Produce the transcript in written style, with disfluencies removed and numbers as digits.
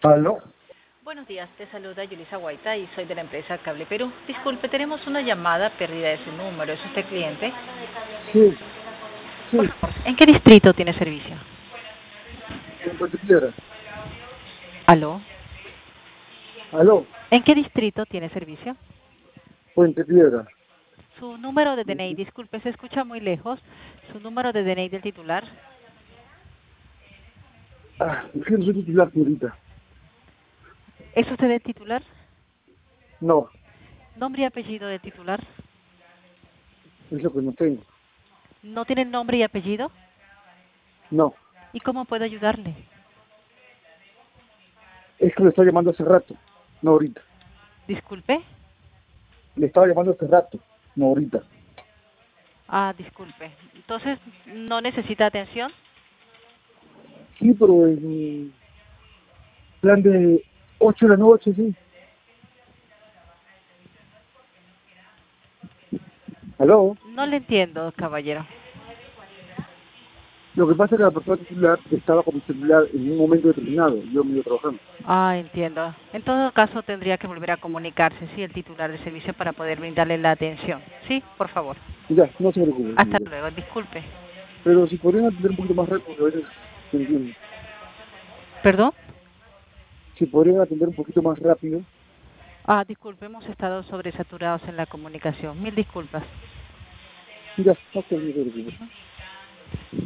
¿Aló? Buenos días, te saluda Yulisa Guaita y soy de la empresa Cable Perú. Disculpe, tenemos una llamada perdida de su número. ¿Es usted cliente? Sí, Por sí, favor, ¿en qué distrito tiene servicio? en Puente Piedra. ¿Aló? ¿Aló? ¿En qué distrito tiene servicio? Puente Piedra. Su número de DNI, disculpe, se escucha muy lejos. Su número de DNI del titular. Es que no soy titular, señorita. ¿Es usted el titular? No, ¿Nombre y apellido del titular? es lo que no tengo. ¿No tiene nombre y apellido? No, ¿Y cómo puedo ayudarle? es que le estaba llamando hace rato, no ahorita. Disculpe. Le estaba llamando hace rato, no ahorita. Ah, disculpe. Entonces, ¿no necesita atención? Sí, pero en plan de 8 de la noche, sí. ¿Aló? No le entiendo, caballero. Lo que pasa es que la persona titular estaba con mi celular en un momento determinado. Yo me iba trabajando. Ah, entiendo. En todo caso, tendría que volver a comunicarse, sí, el titular de servicio para poder brindarle la atención. Sí, por favor. Ya, no se preocupe, Hasta señorita. luego, disculpe. Pero si podrían atender un poquito más rápido, porque a veces se entiende. ¿Perdón? Si podrían atender un poquito más rápido. Ah, disculpe, hemos estado sobresaturados en la comunicación. Mil disculpas. Ya, ok, no se preocupe.